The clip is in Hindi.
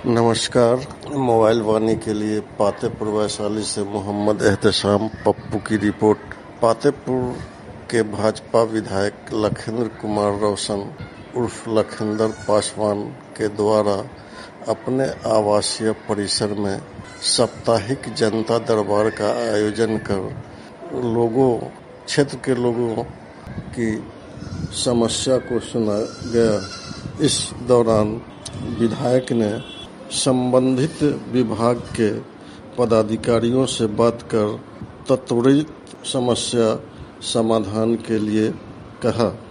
नमस्कार। मोबाइल वाणी के लिए पातेपुर वैशाली से मोहम्मद एहतेशाम पप्पू की रिपोर्ट। पातेपुर के भाजपा विधायक लखिंद्र कुमार रोशन उर्फ लखिंदर पासवान के द्वारा अपने आवासीय परिसर में साप्ताहिक जनता दरबार का आयोजन कर क्षेत्र के लोगों की समस्या को सुना गया। इस दौरान विधायक ने संबंधित विभाग के पदाधिकारियों से बात कर त्वरित समस्या समाधान के लिए कहा।